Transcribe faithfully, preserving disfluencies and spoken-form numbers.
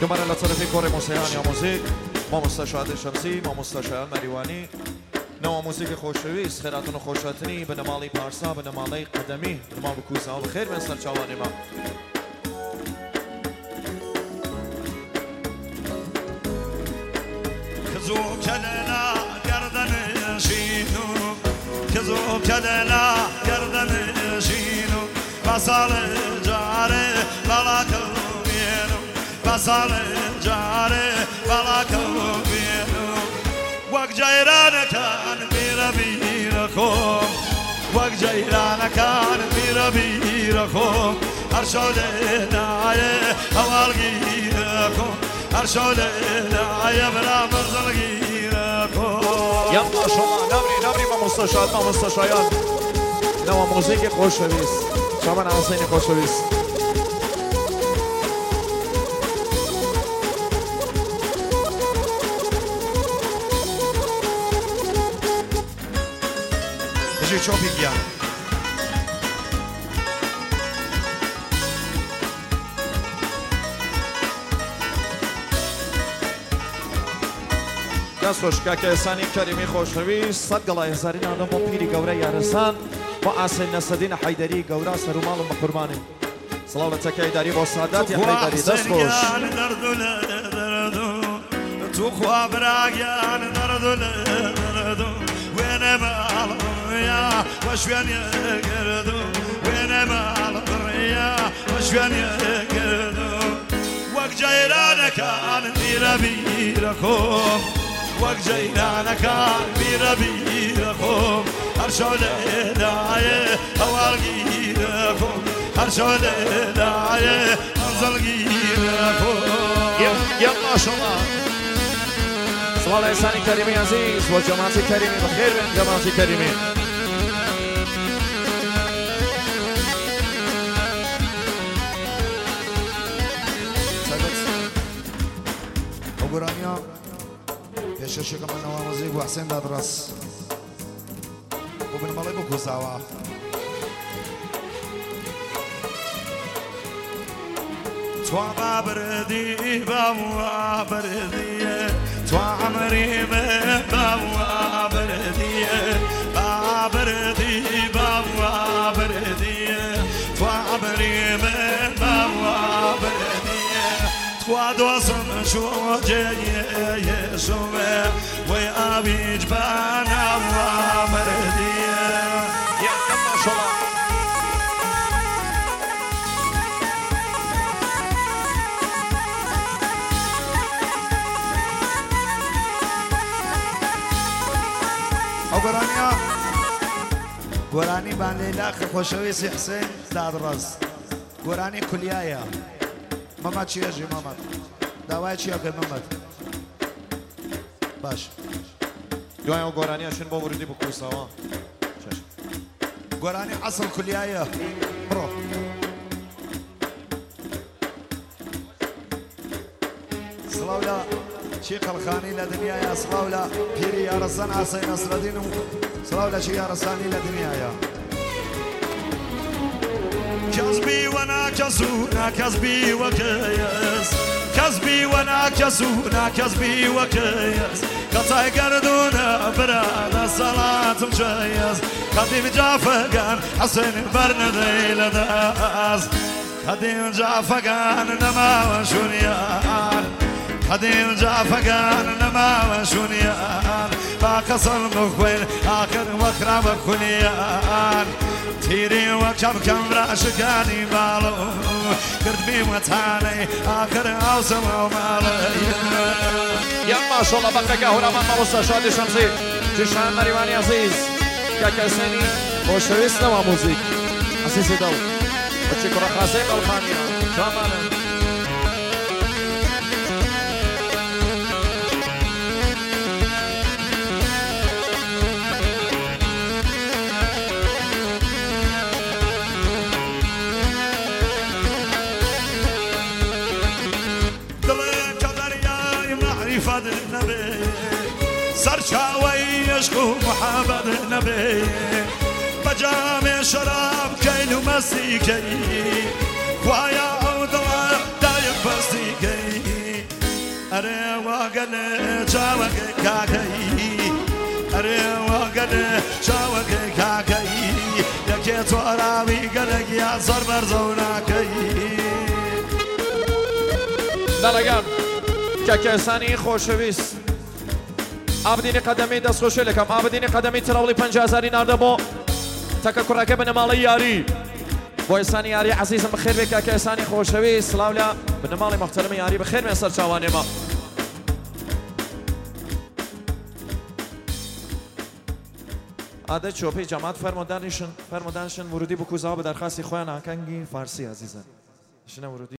كمان على طرفي كوري موسيقى يا موزيك ما مستشهد شمسی ما مستشهد مریوانی نوع موزیک خوشویست خیراتون و خوشاتنی به نمالی پارسا به نمالی قدمی به نمال بکوزا و بخیر من سرچاوانی ما كزو كلنا قردن شينو كزو كلنا قردن شينو بصال جاري بلاك وينو بصال جاري بلاك وينو وق جيران كان بير بيركم وق جيران كان بير بيركم ارشد داي اوالغيركم ارشد داي برا مرزلغيركم يا ما شاء الله نبري نبري ما مستشهد ما مستشهد نوع موزیک خوشویست شما حسین خوشویست بجي چوبی گیا دستوش که کسانی کریمی خوشویست صد گلای هزارین آدم و پیری گوره یارسان و آسین نسدین حیدری گوره سرومال و مقربانی صلاة تکی داری با سادات یا حیدری دستوش تو خواه براگیان دردو دردو وين مال يا وشوين يقردو وين مال يا وشوين يقردو وق جيران كان بير بيركم وق جيران كان بير بيركم ارشد داي اوالغيركم ارشد داي انزلغيركم يا ما شاء الله صلاة إنساني كريمي عزيز وجماعتي كريمي بخير من جماعتي كريمي وقرانيا يشرشك من نوامزيق وحسين دادرس وبن مالي بكو سوا توا بابردي بابوا بردي توا عمري بابوا بردي بابردي بابوا بردي توا عمري بابوا بردي توا دوسم شو جاي يسوع ويابي جبانا بردي يا ما شاء الله گرانیا گرانی بنده لاخ خوشویسی حسین دادرز گرانی کلیایا محمد چیه جی محمد دوای چیه که محمد باش دوای او گرانی اشون با ورودی بکو سوا گرانی اصل کلیایا برو سلاولا شيخ الخاني لدنيا يا صلاولا بيري يا رزان عصي نصر الدين صلاولا شي يا رزاني لدنيا يا كذبي وانا كزونا كذبي وكيس كذبي وانا كزونا كذبي وكيس قطعي قردونا برانا صلاة مجيز قديم جافقان حسين برندي لداس قديم جافقان نما وشونيان قديم جافقان نما وشونيان باقصر مخوين آخر وخرا مخونيان تيري وكم كم راشقاني بالو كردبي وتاني آخر عوسم ومالي يا ما شاء الله بقى هنا ما مستشهد شمسي جشان مريواني عزيز كاكاسيني خوشويستنا وموزيك عزيزي دو وشكرا خاسيق الخانية جامانا سرچاوي يشكو محمد النبي بجامع شراب كيلو مسيكي ويا عود الله دايق بسيكي ئەرێ واگەنێ چاوەکەی کاکەی ئەرێ واگەنێ چاوەکەی کاکەی یەکێ تۆراوی گەلێکیا زۆر بەرزە و ناکەی دەڵێگەم کاکەسانی خۆشەویست ئابدینی قەدەمی دەستخۆشی لەکەم ئابدینی قەدەمی تراوڵی پەنجا هەزاری ناردە بۆ تەکە کوڕەکە بنەماڵی یاری بۆ ئێسانی یاری عەزیزم بەخێر بێ کاکەسانی خۆشەویست سڵاو لە بنەماڵی مەحتەرەمی یاری بەخێر بێن سەر چاوانێمە ئادە چۆپەی جەماعەت فەرمۆدانیشن فەرمۆدانشن ورودی بکوزاوە بە دەرخواستی خۆیان ئاکەنگی فارسی عەزیزان شنە ورودی